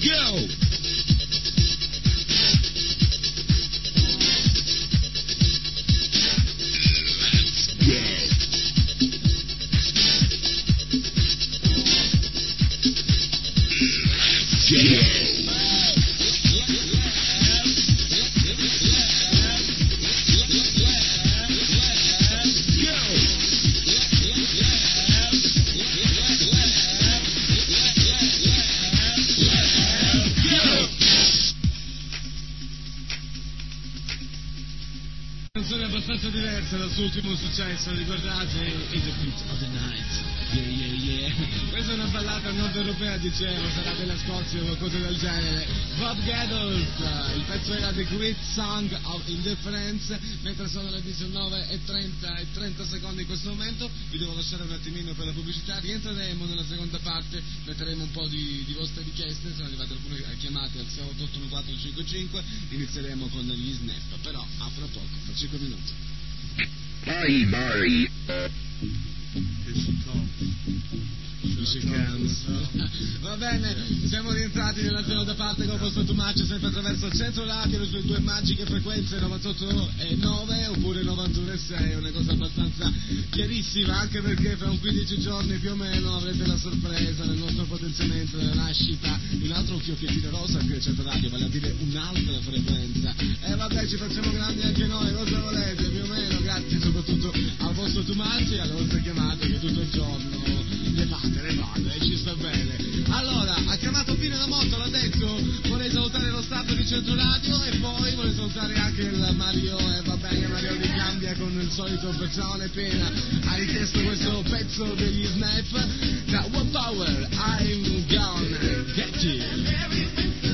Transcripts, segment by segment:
go! Abbastanza diversa dal suo ultimo successo, ricordate? In the Beat of the Night. Yeah, yeah, yeah. Questa è una ballata nord europea, dicevo, sarà della Scozia o qualcosa del genere. Bob Geldof, il pezzo era The Great Song of Indifference, mentre sono le 19:30 secondi in questo momento. Vi devo lasciare un attimino per la pubblicità, rientreremo nella seconda parte, metteremo un po' di vostre richieste, sono arrivate alcune chiamate al 6881455, inizieremo con gli snap, però a fra poco, fra 5 minuti. Bari. Va bene, siamo rientrati nella seconda parte con Posto Tumaccio, sempre attraverso il Centro Radio, le sue due magiche frequenze 98.9 oppure 91.6, una cosa abbastanza chiarissima, anche perché fra un 15 giorni più o meno avrete la sorpresa del nostro potenziamento della nascita di un altro fiocchettino rosa qui al Centro Radio, vale a dire un'altra frequenza. E vabbè, ci facciamo grandi anche noi, cosa volete, più o meno, grazie soprattutto al vostro Tumaccio e alle vostre chiamate che tutto il giorno le fate, e ci sta bene. Allora, ha chiamato Pino da Motto, l'ha detto, vorrei salutare lo staff di Centro Radio e poi vorrei salutare anche il Mario, e va bene, Mario li cambia con il solito pezzone pena, ha richiesto questo pezzo degli Snap da One Power, I'm gonna get you.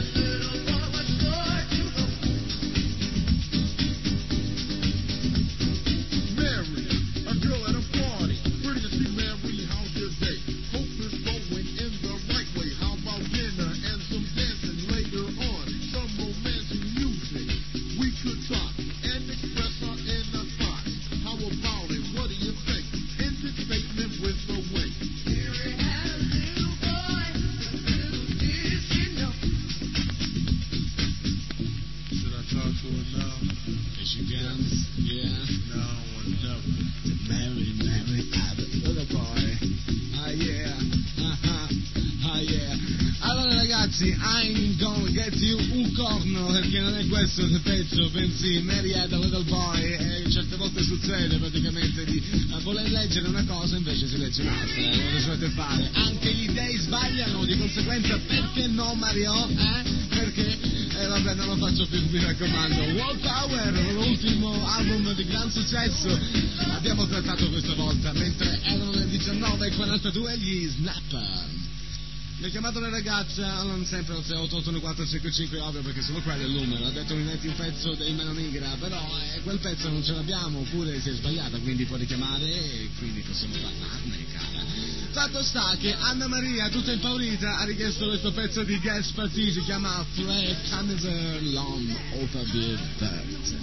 I'm gonna get you un corno, perché non è questo il pezzo, bensì Mary had a little boy, e certe volte succede praticamente di voler leggere una cosa invece si legge un'altra, come solite fare, anche gli dei sbagliano, di conseguenza perché no Mario? Perché? Vabbè, non lo faccio più, mi raccomando. World Power, l'ultimo album di gran successo, abbiamo trattato questa volta, mentre erano le 19:42 gli Snapper. Mi ha chiamato una ragazza, non sempre al 6881455, ovvio, perché solo quello è il numero, ha detto mi metti un pezzo dei Mano Nigra, però quel pezzo non ce l'abbiamo, oppure si è sbagliata, quindi può richiamare e quindi possiamo parlarne, cara. Fatto sta che Anna Maria, tutta impaurita, ha richiesto questo pezzo di Gas Party, si chiama Fred Canneser Long Over the Bird.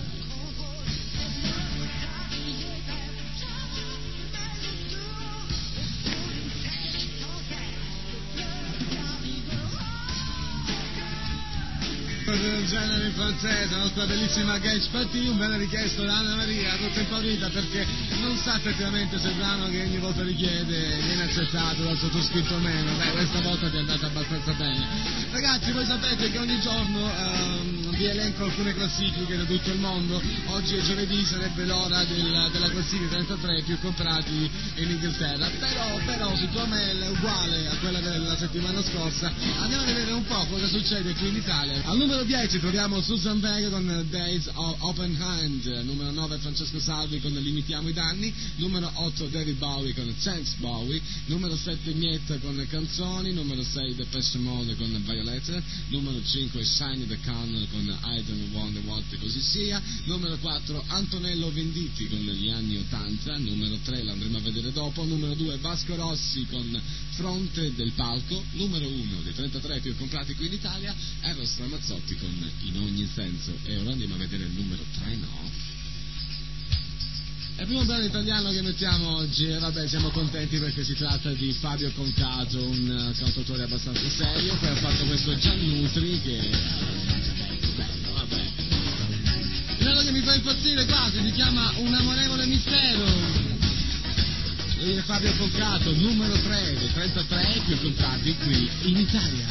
Del genere in francese, la nostra bellissima Gage Party, un bene richiesto da Anna Maria, tutta impaurita perché non sa effettivamente se il brano che ogni volta richiede viene accettato dal sottoscritto o meno. Beh, questa volta ti è andata abbastanza bene. Ragazzi, voi sapete che ogni giorno vi elenco alcune classifiche da tutto il mondo. Oggi è giovedì, sarebbe l'ora della classifica 33 più comprati in Inghilterra, però siccome è uguale a quella della settimana scorsa, andiamo a vedere un po' cosa succede qui in Italia. Al numero 10 troviamo Susan Vega con Days of Open Hand, numero 9 Francesco Salvi con Limitiamo i danni, numero 8 David Bowie con Thanks Bowie, numero 7 Mietta con Canzoni, numero 6 Depeche Mode con Violetta, numero 5 Shiny the Connell con I Don't Wonder What e così sia, numero 4 Antonello Venditti con gli anni 80, numero 3 l'andremo a vedere dopo, numero 2 Vasco Rossi con Fronte del Palco, numero 1 dei 33 più comprati qui in Italia, Eros Ramazzotti con In ogni senso, e ora andiamo a vedere il numero 3, no? È il primo brano italiano che mettiamo oggi e vabbè siamo contenti perché si tratta di Fabio Concato, un cantautore abbastanza serio, poi ha fatto questo Giannutri che... bello, vabbè. Il brano che mi fa impazzire quasi si chiama Un amorevole mistero. Lui è Fabio Concato, numero 3 dei 33 più contati qui in Italia.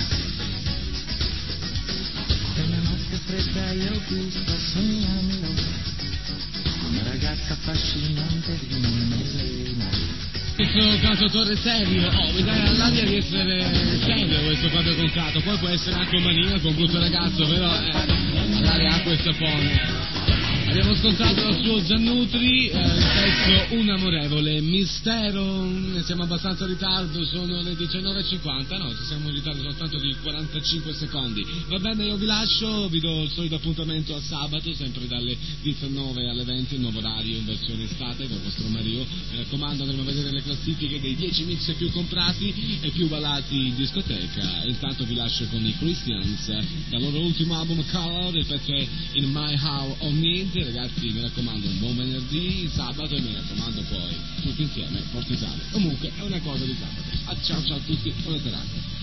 Una notte fredda io qui sto sognando una ragazza affascinante di Melena. Questo cantautore serio, mi dà l'aria di essere serio questo Fabio Concato, poi può essere anche un maniaco, un brutto ragazzo, però l'aria acqua e sapone. Abbiamo ascoltato dal suo Giannutri il pezzo Un amorevole mistero. Siamo abbastanza in ritardo, sono le 19.50, no, siamo in ritardo soltanto di 45 secondi. Va bene, io vi lascio, vi do il solito appuntamento a sabato, sempre dalle 19 alle 20, il nuovo orario in versione estate col vostro Mario. Mi raccomando, andremo a vedere le classifiche dei 10 mix più comprati e più ballati in discoteca. Intanto vi lascio con i Christians, dal loro ultimo album Color, il pezzo è In My How On Need. Ragazzi, mi raccomando, un buon venerdì, sabato e mi raccomando poi tutti insieme, Forte Italia. Comunque è una cosa di sabato. Ciao ciao a tutti, buona serata.